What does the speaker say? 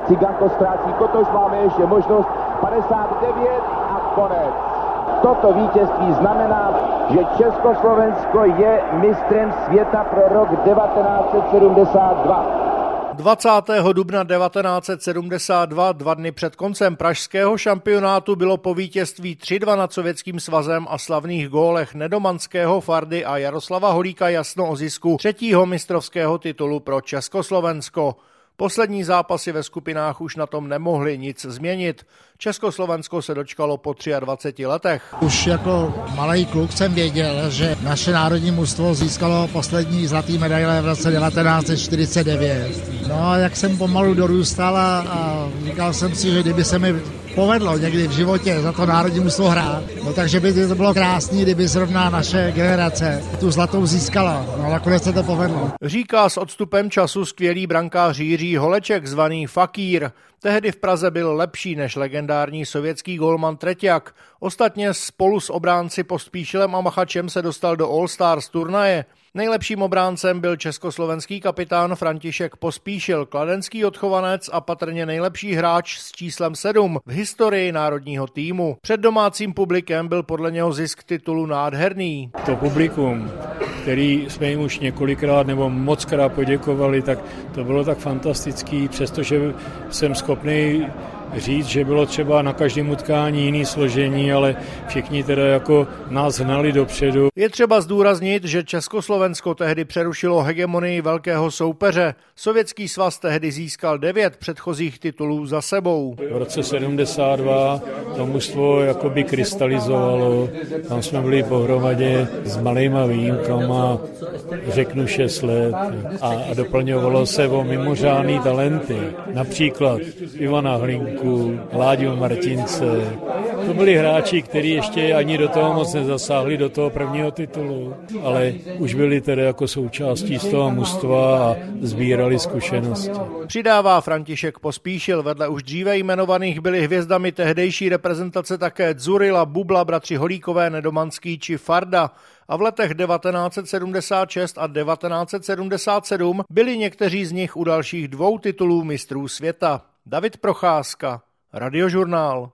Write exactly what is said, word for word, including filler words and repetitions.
Ciganko ztrácí kotoš, máme ještě možnost padesát devět a konec. Toto vítězství znamená, že Československo je mistrem světa pro rok devatenáct set sedmdesát dva. dvacátého dubna devatenáct set sedmdesát dva, dva dny před koncem pražského šampionátu, bylo po vítězství tři dva nad Sovětským svazem a slavných gólech Nedomanského, Fardy a Jaroslava Holíka jasno o zisku třetího mistrovského titulu pro Československo. Poslední zápasy ve skupinách už na tom nemohly nic změnit. Československo se dočkalo po dvaceti třech letech. Už jako malý kluk jsem věděl, že naše národní mužstvo získalo poslední zlatý medaile v roce devatenáct set čtyřicet devět. No a jak jsem pomalu dorůstal a, a říkal jsem si, že kdyby se mi povedlo někdy v životě za to národní mužstvo hrát, no takže by to bylo krásný, kdyby zrovna naše generace tu zlatou získala. No nakonec se to povedlo. Říká s odstupem času skvělý brankář Jiří Holeček, zvaný Fakír. Tehdy v Praze byl lepší než legendární sovětský golman Treťak. Ostatně spolu s obránci Pospíšilem a Machačem se dostal do All Stars turnaje. Nejlepším obráncem byl československý kapitán František Pospíšil, kladenský odchovanec a patrně nejlepší hráč s číslem sedm v historii národního týmu. Před domácím publikem byl podle něho zisk titulu nádherný. To publikum, který jsme jim už několikrát nebo mockrát poděkovali, tak to bylo tak fantastický, přestože jsem schopný říct, že bylo třeba na každém utkání jiný složení, ale všichni teda jako nás hnali dopředu. Je třeba zdůraznit, že Československo tehdy přerušilo hegemonii velkého soupeře. Sovětský svaz tehdy získal devět předchozích titulů za sebou. V roce sedmdesát dva to mužstvo jakoby krystalizovalo, tam jsme byli pohromadě s malejma výjimkama, řeknu šest let a, a doplňovalo se o mimořádný talenty. Například Ivana Hlinku, Láďu Martince. To byli hráči, kteří ještě ani do toho moc nezasáhli, do toho prvního titulu, ale už byli tedy jako součástí z toho mužstva a sbírali zkušenosti. Přidává František Pospíšil, vedle už dříve jmenovaných byli hvězdami tehdejší reprezentace také Dzurilla, Bubla, bratři Holíkové, Nedomanský či Farda. A v letech devatenáct set sedmdesát šest a devatenáct set sedmdesát sedm byli někteří z nich u dalších dvou titulů mistrů světa. David Procházka, Radiožurnál.